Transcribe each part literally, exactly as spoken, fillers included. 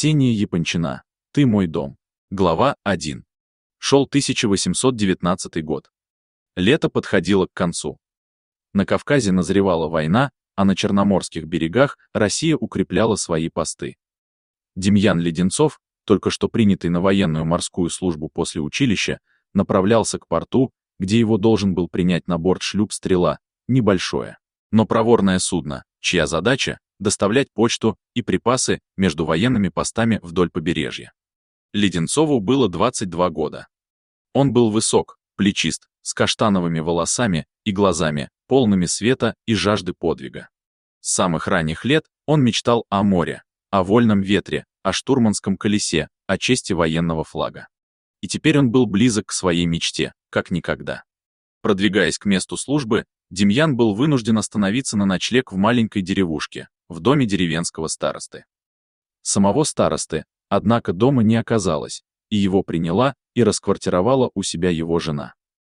Ксения Япончина. Ты мой дом. Глава один. Шел тысяча восемьсот девятнадцатый год. Лето подходило к концу. На Кавказе назревала война, а на Черноморских берегах Россия укрепляла свои посты. Демьян Леденцов, только что принятый на военную морскую службу после училища, направлялся к порту, где его должен был принять на борт шлюп «Стрела», небольшое, но проворное судно, чья задача — доставлять почту и припасы между военными постами вдоль побережья. Леденцову было двадцать два года. Он был высок, плечист, с каштановыми волосами и глазами, полными света и жажды подвига. С самых ранних лет он мечтал о море, о вольном ветре, о штурманском колесе, о чести военного флага. И теперь он был близок к своей мечте, как никогда. Продвигаясь к месту службы, Демьян был вынужден остановиться на ночлег в маленькой деревушке, в доме деревенского старосты. Самого старосты, однако, дома не оказалось, и его приняла и расквартировала у себя его жена.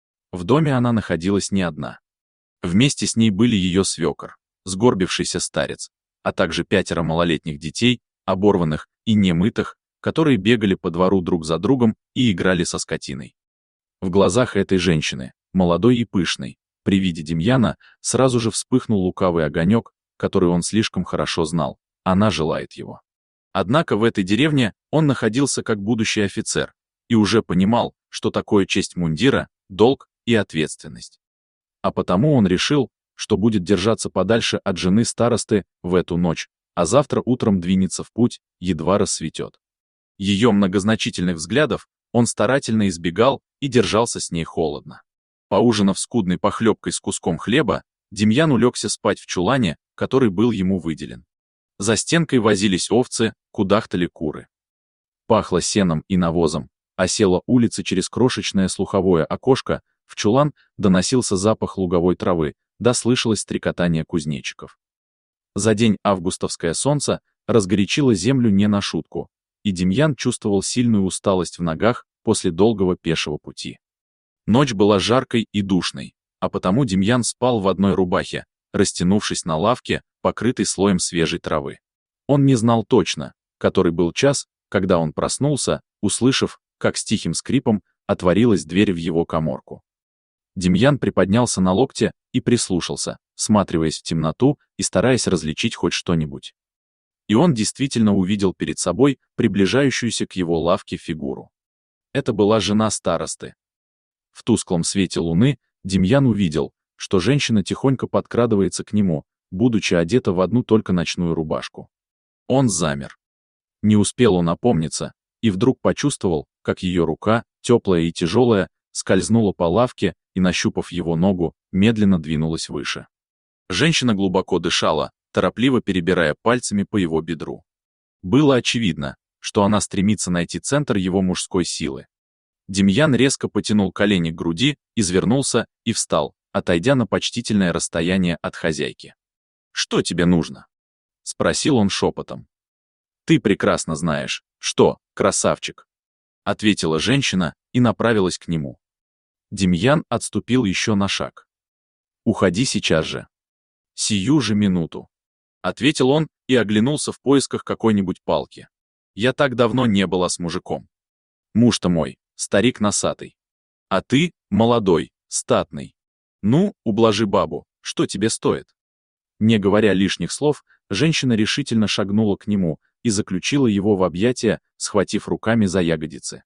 В доме она находилась не одна. Вместе с ней были ее свекор, сгорбившийся старец, а также пятеро малолетних детей, оборванных и немытых, которые бегали по двору друг за другом и играли со скотиной. В глазах этой женщины, молодой и пышной, при виде Демьяна сразу же вспыхнул лукавый огонек, который он слишком хорошо знал, она желает его. Однако в этой деревне он находился как будущий офицер и уже понимал, что такое честь мундира, долг и ответственность. А потому он решил, что будет держаться подальше от жены старосты в эту ночь, а завтра утром двинется в путь, едва рассветет. Ее многозначительных взглядов он старательно избегал и держался с ней холодно. Поужинав скудной похлебкой с куском хлеба, Демьян улегся спать в чулане, который был ему выделен. За стенкой возились овцы, кудахтали куры. Пахло сеном и навозом, а села улицы через крошечное слуховое окошко, в чулан доносился запах луговой травы, да слышалось стрекотание кузнечиков. За день августовское солнце разгорячило землю не на шутку, и Демьян чувствовал сильную усталость в ногах после долгого пешего пути. Ночь была жаркой и душной, а потому Демьян спал в одной рубахе, растянувшись на лавке, покрытой слоем свежей травы. Он не знал точно, который был час, когда он проснулся, услышав, как с тихим скрипом отворилась дверь в его каморку. Демьян приподнялся на локте и прислушался, всматриваясь в темноту и стараясь различить хоть что-нибудь. И он действительно увидел перед собой приближающуюся к его лавке фигуру. Это была жена старосты. В тусклом свете луны Демьян увидел, что женщина тихонько подкрадывается к нему, будучи одета в одну только ночную рубашку. Он замер. Не успел он опомниться, и вдруг почувствовал, как ее рука, теплая и тяжелая, скользнула по лавке и, нащупав его ногу, медленно двинулась выше. Женщина глубоко дышала, торопливо перебирая пальцами по его бедру. Было очевидно, что она стремится найти центр его мужской силы. Демьян резко потянул колени к груди, извернулся и встал, отойдя на почтительное расстояние от хозяйки. «Что тебе нужно?» — спросил он шепотом. «Ты прекрасно знаешь, что, красавчик», — ответила женщина и направилась к нему. Демьян отступил еще на шаг. «Уходи сейчас же». «Сию же минуту», — ответил он и оглянулся в поисках какой-нибудь палки. «Я так давно не была с мужиком. Муж-то мой, старик носатый. А ты, молодой, статный. Ну, ублажи бабу, что тебе стоит?» Не говоря лишних слов, женщина решительно шагнула к нему и заключила его в объятия, схватив руками за ягодицы.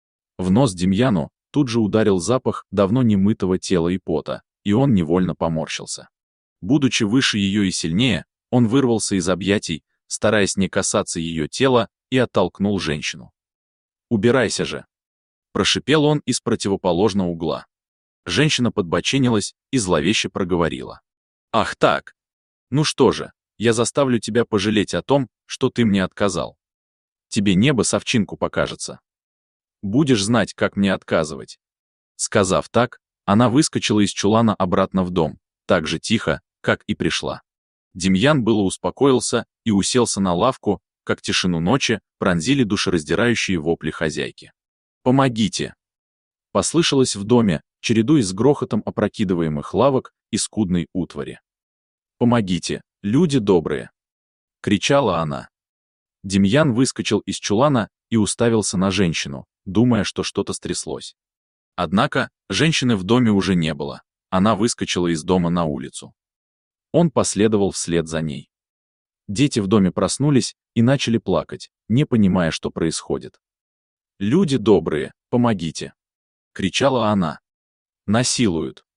В нос Демьяну тут же ударил запах давно немытого тела и пота, и он невольно поморщился. Будучи выше ее и сильнее, он вырвался из объятий, стараясь не касаться ее тела, и оттолкнул женщину. «Убирайся же!» — прошипел он из противоположного угла. Женщина подбоченилась и зловеще проговорила. «Ах так! Ну что же, я заставлю тебя пожалеть о том, что ты мне отказал. Тебе небо с овчинку покажется. Будешь знать, как мне отказывать». Сказав так, она выскочила из чулана обратно в дом, так же тихо, как и пришла. Демьян было успокоился и уселся на лавку, как тишину ночи пронзили душераздирающие вопли хозяйки. «Помогите!» Послышалось в доме, чередуясь с грохотом опрокидываемых лавок и скудной утвари. «Помогите, люди добрые!» — кричала она. Демьян выскочил из чулана и уставился на женщину, думая, что что-то стряслось. Однако, женщины в доме уже не было. Она выскочила из дома на улицу. Он последовал вслед за ней. Дети в доме проснулись и начали плакать, не понимая, что происходит. «Люди добрые, помогите!» — кричала она. «Насилуют!»